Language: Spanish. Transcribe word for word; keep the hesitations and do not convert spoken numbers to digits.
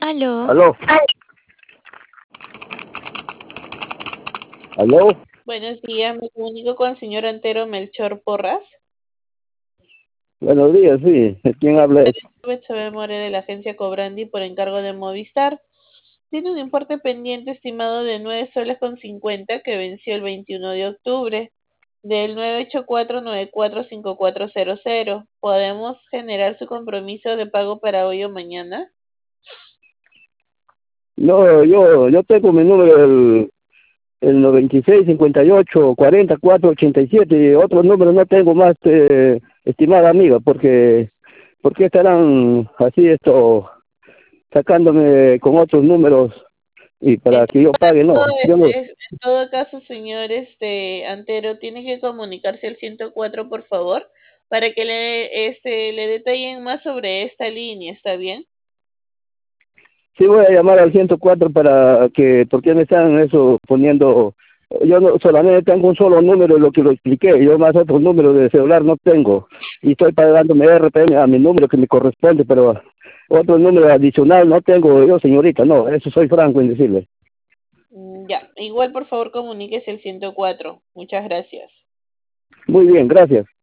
Aló. Aló. Aló. Buenos días, me comunico con el señor Antero Melchor Porras. Buenos días, sí. ¿Quién habla? Betsabe More de la agencia Cobrandi por encargo de Movistar. Tiene un importe pendiente estimado de nueve soles con cincuenta que venció el veintiuno de octubre del nueve ocho cuatro nueve cuatro cinco cuatro cero cero. ¿Podemos generar su compromiso de pago para hoy o mañana? No, yo yo tengo mi número, el, el noventa y seis, cincuenta y ocho, cuarenta, cuatro, ochenta y siete, y otros números no tengo más, eh, estimada amiga, porque porque estarán así esto, sacándome con otros números y para En que yo pague, no. todo, Yo no. este, en todo caso, señor este, Antero, tiene que comunicarse al ciento cuatro, por favor, para que le, este, le detallen más sobre esta línea, ¿está bien? Sí, voy a llamar al ciento cuatro para que, porque me están eso poniendo, yo no, solamente tengo un solo número, lo que lo expliqué, yo más otro número de celular no tengo, y estoy pagándome R P M a mi número que me corresponde, pero otro número adicional no tengo yo, señorita, no, eso soy franco en decirle. Mm, Ya, igual por favor comuníquese al ciento cuatro. Muchas gracias. Muy bien, gracias.